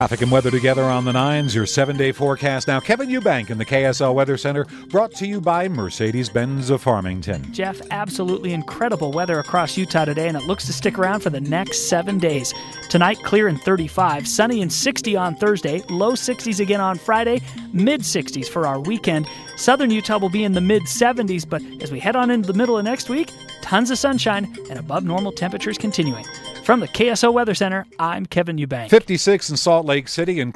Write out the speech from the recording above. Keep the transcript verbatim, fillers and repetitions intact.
Traffic and weather together on the nines, your seven-day forecast. Now, Kevin Eubank in the K S L Weather Center, brought to you by Mercedes-Benz of Farmington. Jeff, absolutely incredible weather across Utah today, and it looks to stick around for the next seven days. Tonight, clear and thirty-five, sunny and sixty on Thursday, low sixties again on Friday, mid-sixties for our weekend. Southern Utah will be in the mid-seventies, but as we head on into the middle of next week, tons of sunshine and above normal temperatures continuing. From the K S O Weather Center, I'm Kevin Eubank. fifty-six in Salt Lake City and